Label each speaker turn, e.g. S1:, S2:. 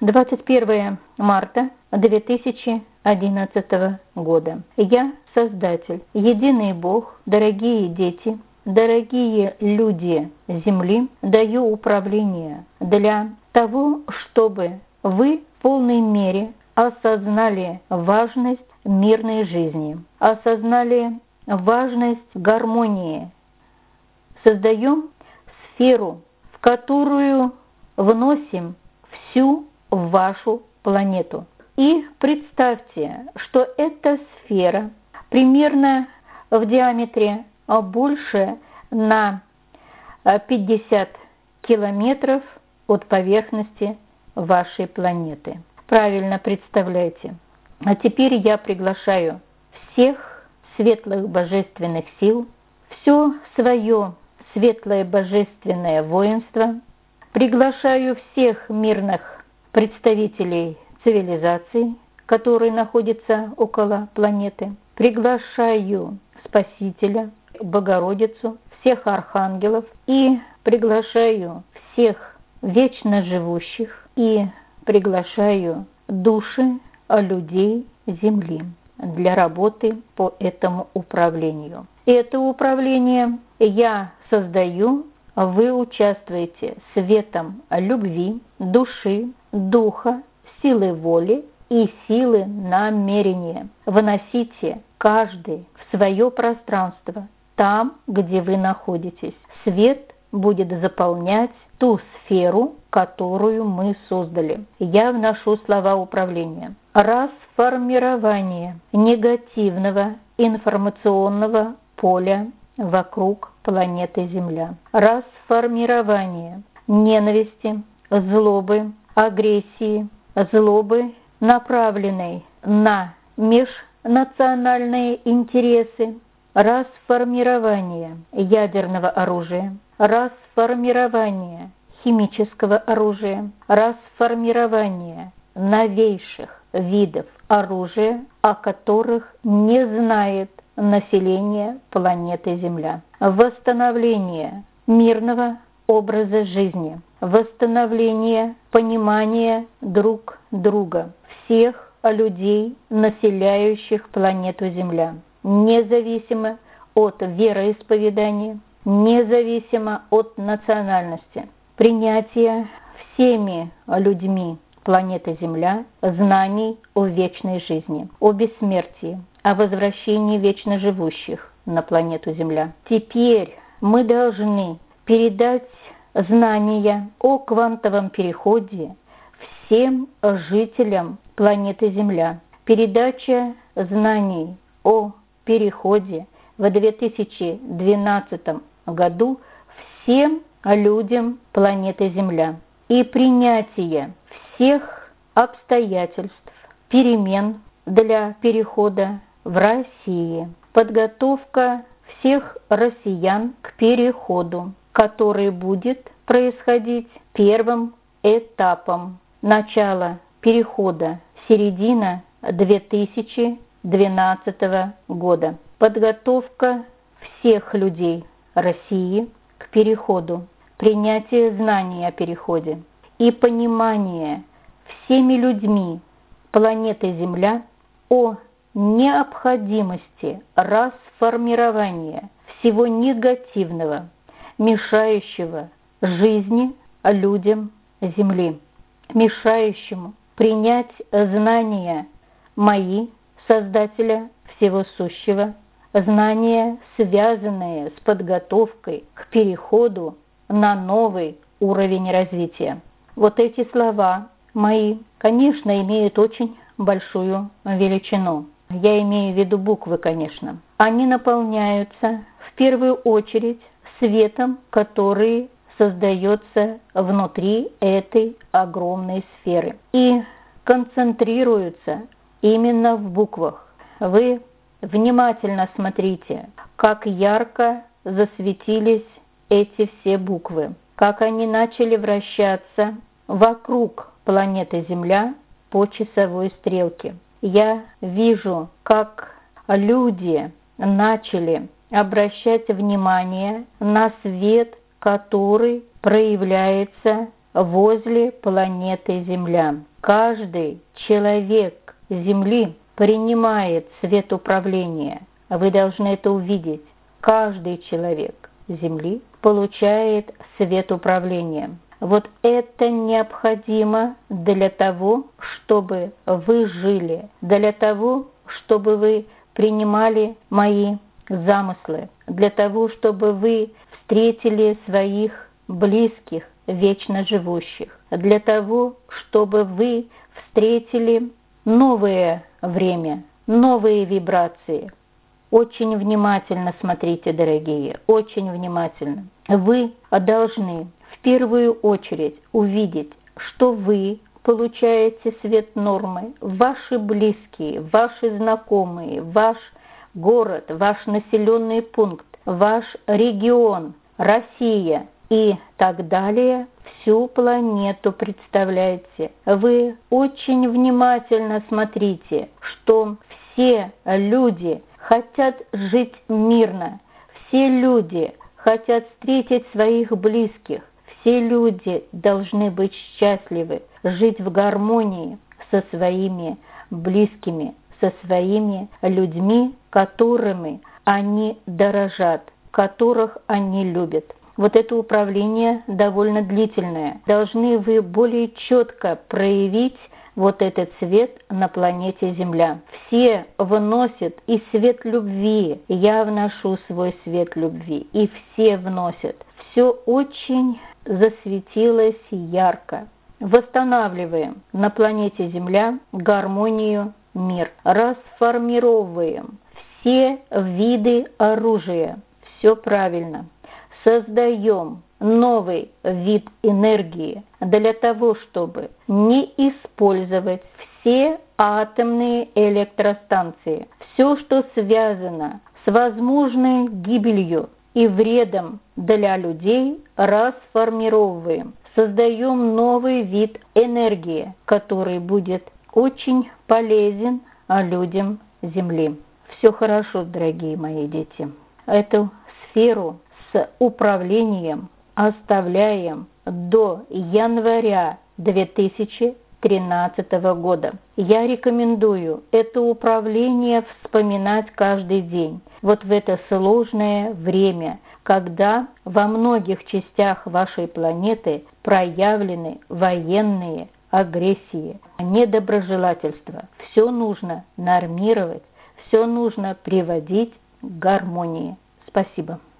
S1: 21 марта 2011 года. Я Создатель, единый Бог, дорогие дети, дорогие люди Земли, даю управление для того, чтобы вы в полной мере осознали важность мирной жизни, осознали важность гармонии. Создаем сферу, в которую вносим всю вашу планету. И представьте, что эта сфера примерно в диаметре больше на 50 километров от поверхности вашей планеты. Правильно представляете. А теперь я приглашаю всех светлых божественных сил, все свое светлое божественное воинство, приглашаю всех мирных представителей цивилизаций, которые находятся около планеты, приглашаю Спасителя, Богородицу, всех архангелов и приглашаю всех вечно живущих и приглашаю души людей Земли для работы по этому управлению. Это управление я создаю, вы участвуете светом любви, души, духа, силы воли и силы намерения. Выносите каждый в свое пространство, там, где вы находитесь. Свет будет заполнять ту сферу, которую мы создали. Я вношу слова управления. Расформирование негативного информационного поля вокруг планеты Земля. Расформирование ненависти, злобы, агрессии, злобы, направленной на межнациональные интересы, расформирование ядерного оружия, расформирование химического оружия, расформирование новейших видов оружия, о которых не знает население планеты Земля. Восстановление мирного образа жизни, восстановление понимания друг друга, всех людей, населяющих планету Земля, независимо от вероисповедания, независимо от национальности. Принятие всеми людьми планеты Земля знаний о вечной жизни, о бессмертии, о возвращении вечно живущих на планету Земля. Теперь мы должны передать знания о квантовом переходе всем жителям планеты Земля. Передача знаний о переходе в 2012 году всем людям планеты Земля и принятие всех обстоятельств, перемен для перехода в России, подготовка всех россиян к переходу, который будет происходить первым этапом начала перехода, середина 2012 года. Подготовка всех людей России к переходу, принятие знаний о переходе и понимание всеми людьми планеты Земля о необходимости расформирования всего негативного, мешающего жизни людям Земли, мешающему принять знания мои, Создателя всего сущего, знания, связанные с подготовкой к переходу на новый уровень развития. Вот эти слова мои, конечно, имеют очень большую величину. Я имею в виду буквы, конечно. Они наполняются в первую очередь светом, который создается внутри этой огромной сферы и концентрируются именно в буквах. Вы внимательно смотрите, как ярко засветились эти все буквы, как они начали вращаться вокруг планеты Земля по часовой стрелке. Я вижу, как люди начали обращать внимание на свет, который проявляется возле планеты Земля. Каждый человек Земли принимает свет управления. Вы должны это увидеть. Каждый человек Земли получает свет управления. Вот это необходимо для того, чтобы вы жили, для того, чтобы вы принимали мои замыслы, для того, чтобы вы встретили своих близких, вечно живущих, для того, чтобы вы встретили новое время, новые вибрации. Очень внимательно смотрите, дорогие, очень внимательно. Вы должны в первую очередь увидеть, что вы получаете свет нормы, ваши близкие, ваши знакомые, ваш город, ваш населенный пункт, ваш регион, Россия и так далее, всю планету представляете. Вы очень внимательно смотрите, что все люди хотят жить мирно, все люди хотят встретить своих близких, все люди должны быть счастливы, жить в гармонии со своими близкими, со своими людьми, которыми они дорожат, которых они любят. Вот это управление довольно длительное. Должны вы более четко проявить вот этот свет на планете Земля. Все вносят и свет любви. Я вношу свой свет любви. И все вносят. Все очень засветилось ярко. Восстанавливаем на планете Земля гармонию, мир. Расформировываем все виды оружия. Все правильно. Создаем новый вид энергии для того, чтобы не использовать все атомные электростанции. Все, что связано с возможной гибелью и вредом для людей, расформировываем. Создаем новый вид энергии, который будет очень полезен людям Земли. Все хорошо, дорогие мои дети. Эту сферу с управлением оставляем до января 2013 года. Я рекомендую это управление вспоминать каждый день. Вот в это сложное время, когда во многих частях вашей планеты проявлены военные агрессии, недоброжелательства. Все нужно нормировать, все нужно приводить к гармонии. Спасибо.